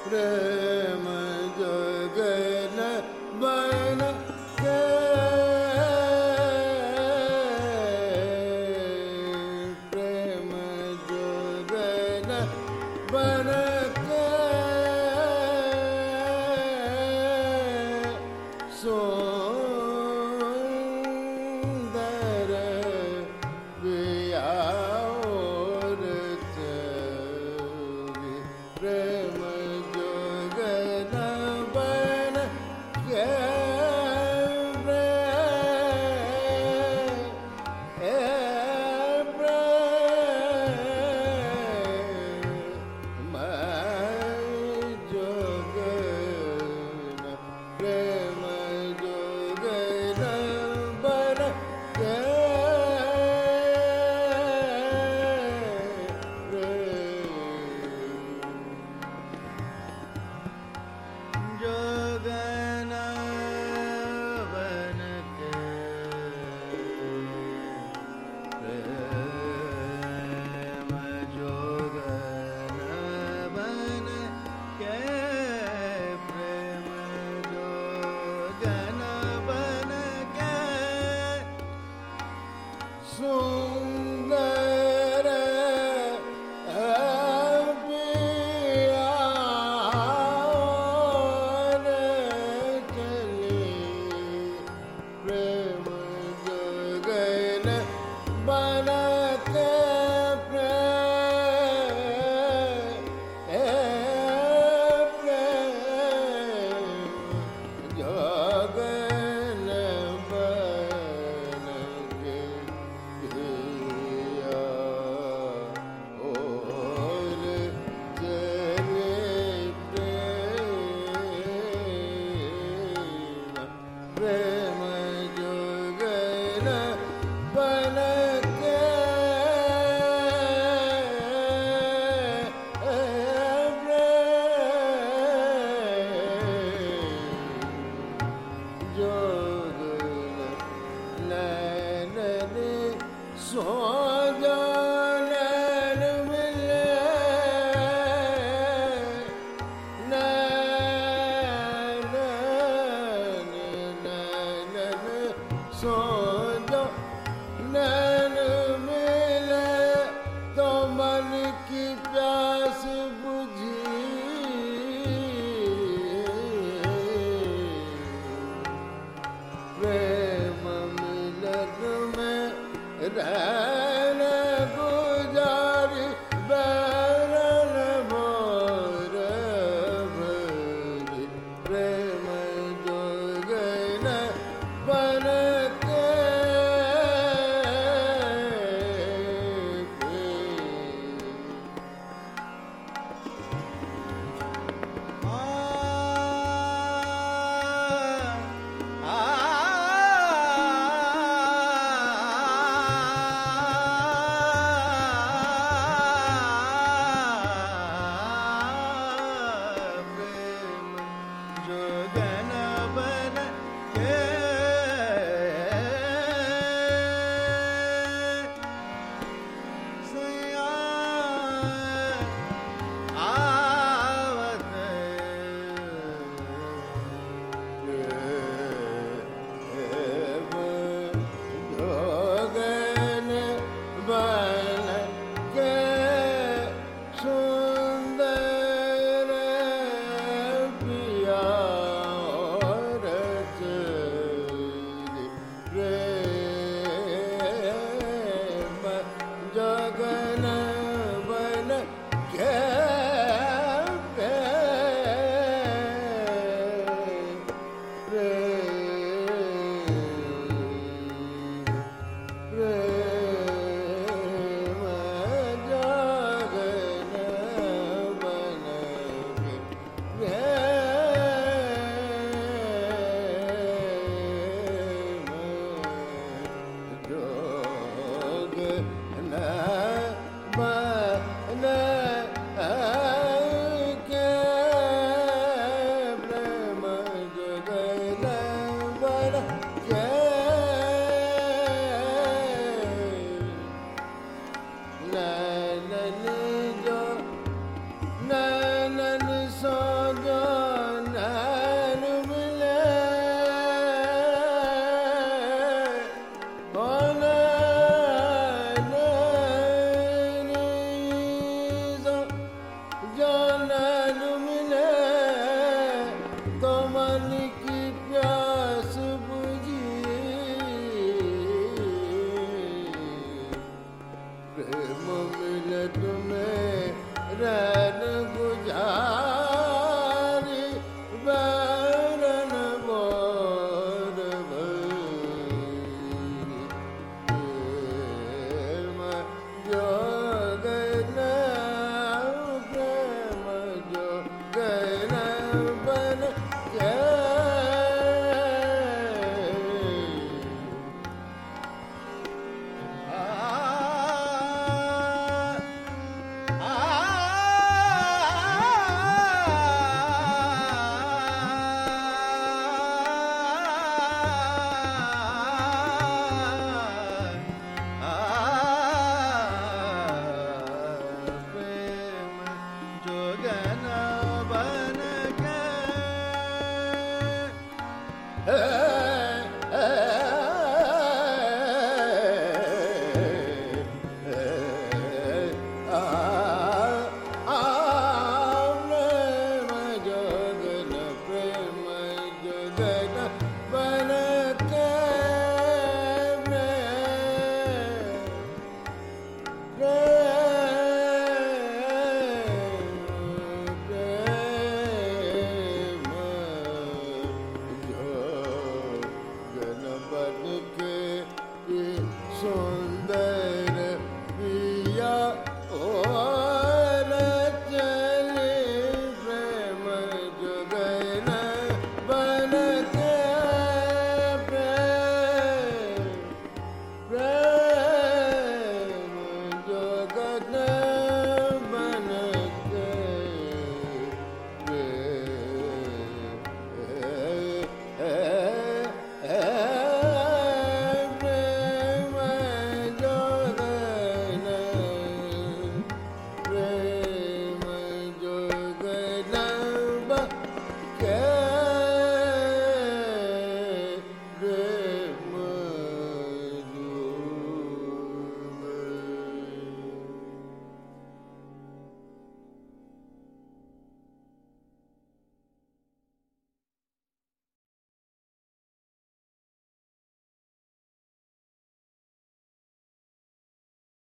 प्रेम जोगन बन के प्रेम जोगन बन के सुंदर बियाओर चली प्रेम जोगन बन के प्रेम जोगन बन के जोगन बन के प्रेम जोगन बन के प्रेम जोगन बन के सुंदर बियाओर चली प्रेम जोगन बन के प्रेम जोगन बन के जोगन नैन सो नैन मिले सो जो नैन मिले तो मन की प्यास बुझी प्रेम मिलन में रहन गुजारी बैरन मोर भरी प्रेम जोगन बन के जोगन बन के सया आवत प्रेम जोगन बन के सुंदर बियाओर चली प्रेम जोगन बन के प्रेम